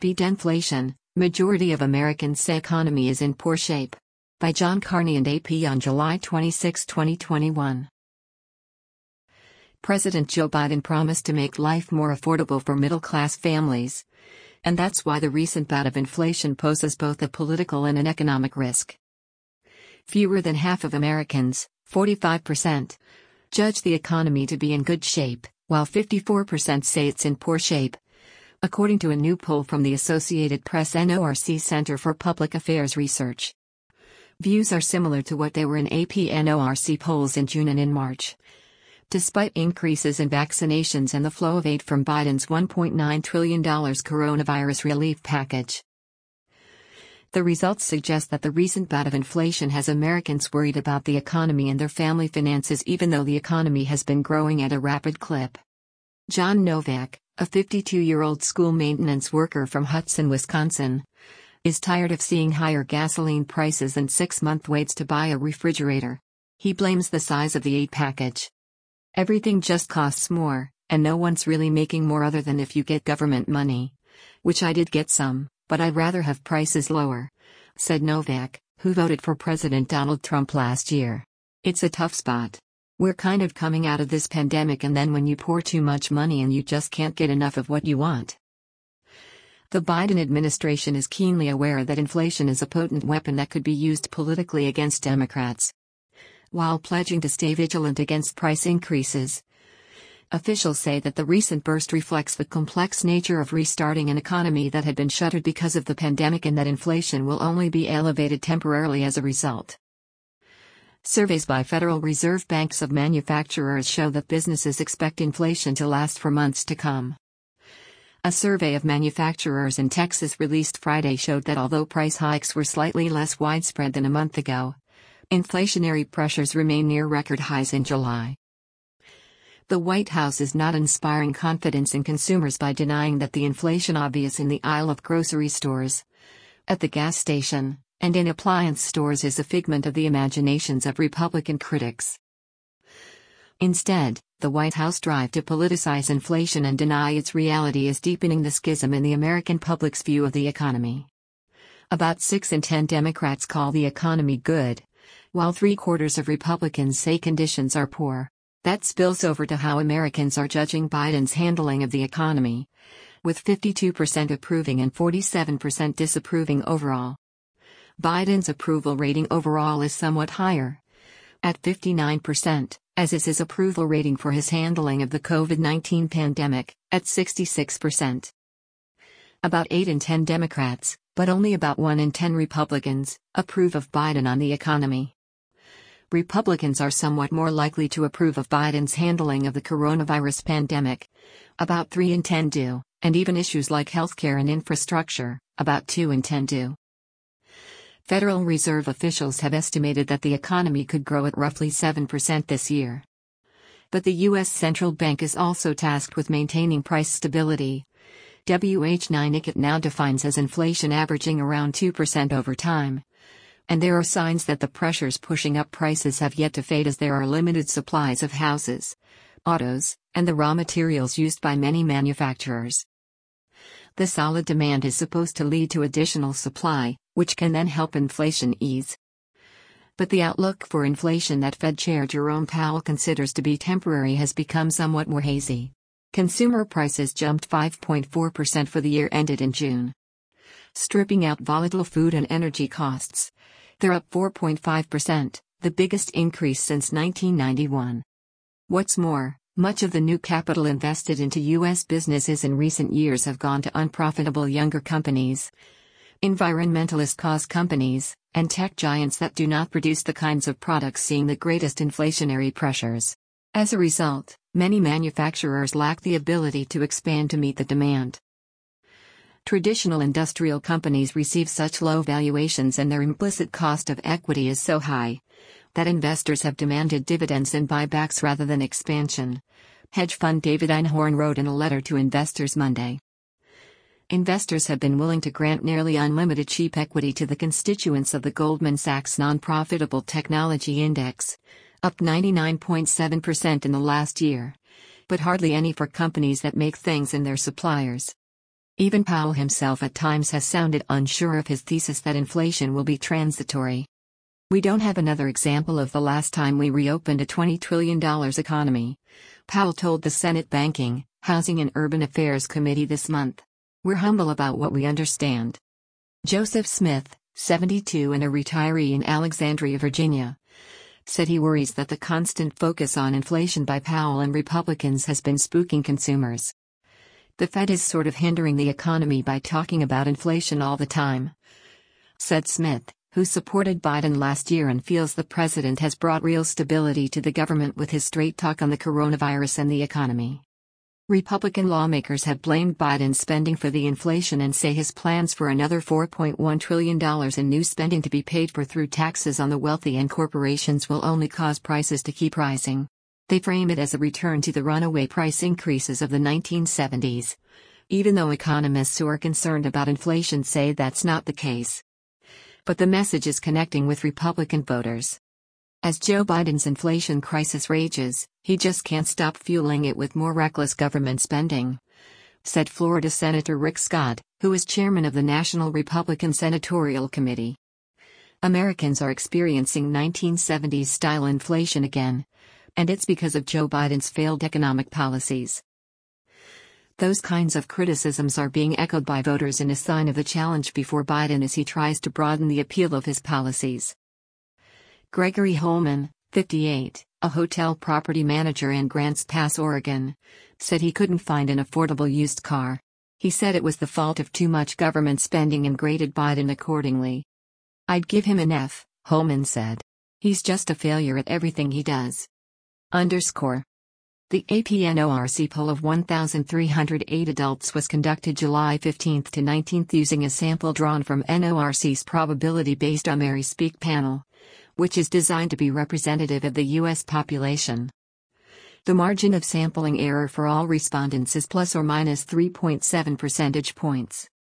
Beat Inflation, Majority of Americans Say Economy is in Poor Shape. By John Carney and AP on July 26, 2021. President Joe Biden promised to make life more affordable for middle-class families. And that's why the recent bout of inflation poses both a political and an economic risk. Fewer than half of Americans, 45%, judge the economy to be in good shape, while 54% say it's in poor shape, according to a new poll from the Associated Press NORC Center for Public Affairs Research. Views are similar to what they were in AP NORC polls in June and in March. Despite increases in vaccinations and the flow of aid from Biden's $1.9 trillion coronavirus relief package. The results suggest that the recent bout of inflation has Americans worried about the economy and their family finances, even though the economy has been growing at a rapid clip. John Novak, a 52-year-old school maintenance worker from Hudson, Wisconsin, is tired of seeing higher gasoline prices and 6-month waits to buy a refrigerator. He blames the size of the aid package. Everything just costs more, and no one's really making more other than if you get government money. Which I did get some, but I'd rather have prices lower, said Novak, who voted for President Donald Trump last year. It's a tough spot. We're kind of coming out of this pandemic, and then when you pour too much money and you just can't get enough of what you want. The Biden administration is keenly aware that inflation is a potent weapon that could be used politically against Democrats. While pledging to stay vigilant against price increases, officials say that the recent burst reflects the complex nature of restarting an economy that had been shuttered because of the pandemic, and that inflation will only be elevated temporarily as a result. Surveys by Federal Reserve banks of manufacturers show that businesses expect inflation to last for months to come. A survey of manufacturers in Texas released Friday showed that although price hikes were slightly less widespread than a month ago, inflationary pressures remain near record highs in July. The White House is not inspiring confidence in consumers by denying that the inflation obvious in the aisle of grocery stores, at the gas station, and in appliance stores is a figment of the imaginations of Republican critics. Instead, the White House drive to politicize inflation and deny its reality is deepening the schism in the American public's view of the economy. About 6 in 10 Democrats call the economy good, while 3/4 of Republicans say conditions are poor. That spills over to how Americans are judging Biden's handling of the economy, with 52% approving and 47% disapproving overall. Biden's approval rating overall is somewhat higher, at 59%, as is his approval rating for his handling of the COVID-19 pandemic, at 66%. About 8 in 10 Democrats, but only about 1 in 10 Republicans, approve of Biden on the economy. Republicans are somewhat more likely to approve of Biden's handling of the coronavirus pandemic, about 3 in 10 do, and even issues like healthcare and infrastructure, about 2 in 10 do. Federal Reserve officials have estimated that the economy could grow at roughly 7% this year. But the U.S. Central Bank is also tasked with maintaining price stability. WH9 now defines as inflation averaging around 2% over time. And there are signs that the pressures pushing up prices have yet to fade, as there are limited supplies of houses, autos, and the raw materials used by many manufacturers. The solid demand is supposed to lead to additional supply, which can then help inflation ease. But the outlook for inflation that Fed Chair Jerome Powell considers to be temporary has become somewhat more hazy. Consumer prices jumped 5.4% for the year ended in June. Stripping out volatile food and energy costs, they're up 4.5%, the biggest increase since 1991. What's more, much of the new capital invested into U.S. businesses in recent years have gone to unprofitable younger companies, environmentalist cause companies, and tech giants that do not produce the kinds of products seeing the greatest inflationary pressures. As a result, many manufacturers lack the ability to expand to meet the demand. Traditional industrial companies receive such low valuations, and their implicit cost of equity is so high that investors have demanded dividends and buybacks rather than expansion, hedge fund David Einhorn wrote in a letter to investors Monday. Investors have been willing to grant nearly unlimited cheap equity to the constituents of the Goldman Sachs Non-Profitable Technology Index, up 99.7% in the last year, but hardly any for companies that make things and their suppliers. Even Powell himself at times has sounded unsure of his thesis that inflation will be transitory. "We don't have another example of the last time we reopened a $20 trillion economy," Powell told the Senate Banking, Housing and Urban Affairs Committee this month. "We're humble about what we understand." Joseph Smith, 72 and a retiree in Alexandria, Virginia, said he worries that the constant focus on inflation by Powell and Republicans has been spooking consumers. "The Fed is sort of hindering the economy by talking about inflation all the time," said Smith, who supported Biden last year and feels the president has brought real stability to the government with his straight talk on the coronavirus and the economy. Republican lawmakers have blamed Biden's spending for the inflation and say his plans for another $4.1 trillion in new spending to be paid for through taxes on the wealthy and corporations will only cause prices to keep rising. They frame it as a return to the runaway price increases of the 1970s, even though economists who are concerned about inflation say that's not the case. But the message is connecting with Republican voters. As Joe Biden's inflation crisis rages, he just can't stop fueling it with more reckless government spending, said Florida Senator Rick Scott, who is chairman of the National Republican Senatorial Committee. "Americans are experiencing 1970s-style inflation again, and it's because of Joe Biden's failed economic policies." Those kinds of criticisms are being echoed by voters in a sign of the challenge before Biden as he tries to broaden the appeal of his policies. Gregory Holman, 58, a hotel property manager in Grants Pass, Oregon, said he couldn't find an affordable used car. He said it was the fault of too much government spending and graded Biden accordingly. "I'd give him an F," Holman said. "He's just a failure at everything he does." The AP-NORC poll of 1,308 adults was conducted July 15 to 19 using a sample drawn from NORC's probability-based AmeriSpeak panel, which is designed to be representative of the U.S. population. The margin of sampling error for all respondents is plus or minus 3.7 percentage points.